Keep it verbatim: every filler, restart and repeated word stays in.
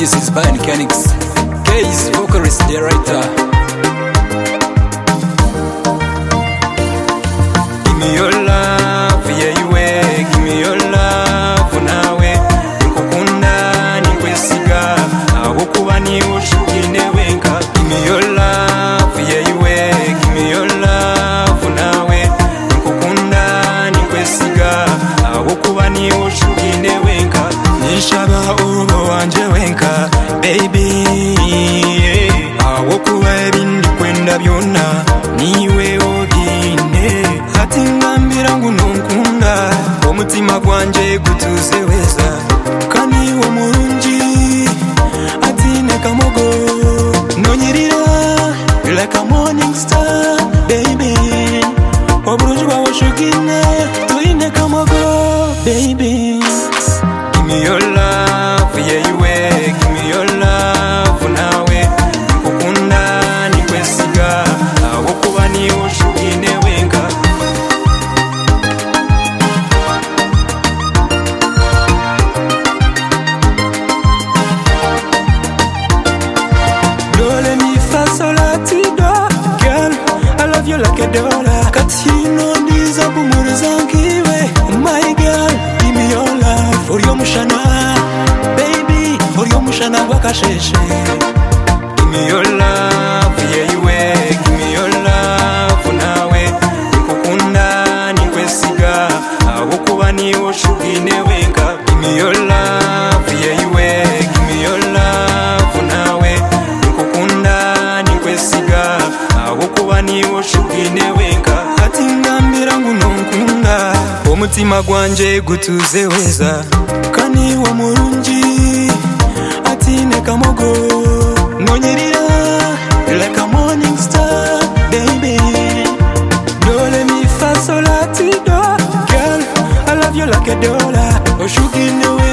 This is Brian Kenix, K's vocalist director. Give me your love, yeah you way. Give me your love, nawe nkukunda nikwesiga aho kuba ni ushukine wenka. Give me your love, yeah you way. Give me your love, nawe nkukunda nikwesiga aho kuba ni ushukine wenka. Nishaba ubo wanje wenka baby, aho kuba ebindi kwenda byonna niwe obine. Ati ngambira ngu nonkunda omutima gwanje gutuze weza kani wo murungi ati ne kamogo nonyirira like a morning star baby oburungi bwawe shugine tuine kamogo baby. Give me your love, yeah you way. Give me your love, nawe nkukunda nikwesiga aho kuba ni ushugine wenka. Dole mi fa sol la ti do, girl, I love you like a dollar. Katino ndiza bumurizangiwe, my girl, give me your love. For your mushana, baby, for your mushana wakasheshe. Give me your love, yeah you way. Give me your love, nawe nkukunda nikwesiga aho kuba ni ushugine wenka. Give me your love, yeah you way. Give me your love, nawe nkukunda nikwesiga aho kuba ni ushugine wenka. Ati ngambira ngu nonkunda omutima gwanje gutuze weza kani wo murungi ati ne kamogo nonyirira like a morning star baby. Dole mi fa sol la ti do, girl, I love you like a dollar oshugine wenka.